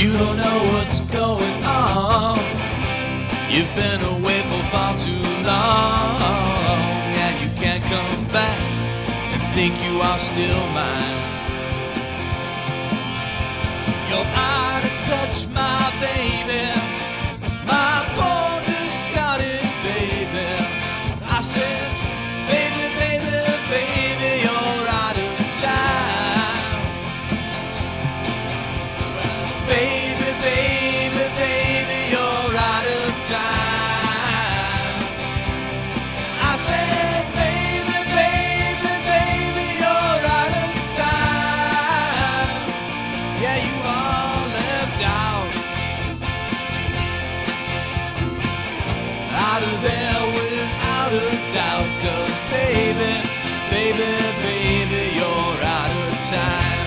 You don't know what's going on. You've been away for far too long, and you can't come back and think you are still mine. You're out of touch, my baby, my poor discarded baby. I said, baby, baby, baby, you're out of time. Well, baby, baby, baby, you're out of time. I said, baby, baby, baby, you're out of time. Yeah, you are left out of there without a doubt. 'Cause baby, baby, baby, you're out of time.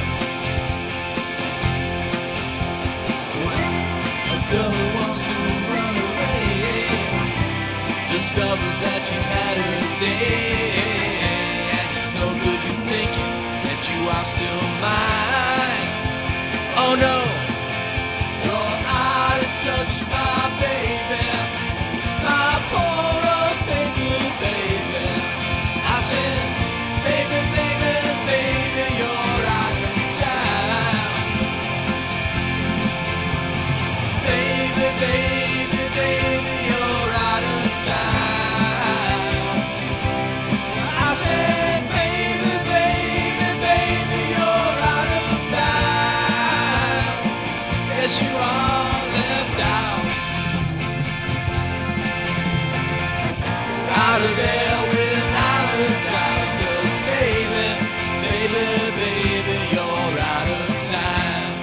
A girl who wants to run away discovers that she's had her day, and it's no good you thinking that you are still mine. Oh no, you're out of touch, my baby, my poor old baby, baby. I said, baby, baby, baby, you're out of time. Baby, baby, baby, you're out of time. I said, baby, baby, baby, you're out of time. Yes, you are left out. Out of there without a doubt. 'Cause baby, baby, baby, you're out of time.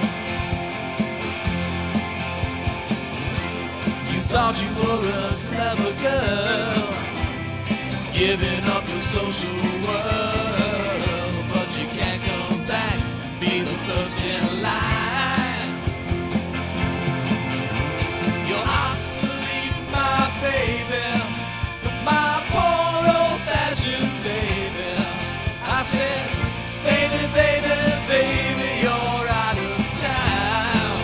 You thought you were a clever girl, giving up your social world, but you can't come back, be the first in line. You're obsolete, my baby, my poor old-fashioned baby. I said, baby, baby, baby, you're out of time.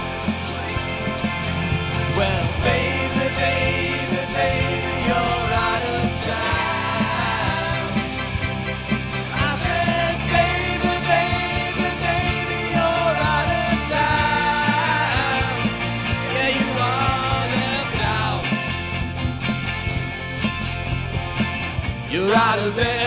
Well, baby, baby, baby, you're out of time. I said, baby, baby, baby, you're out of time. Yeah, you are left out. You're out of there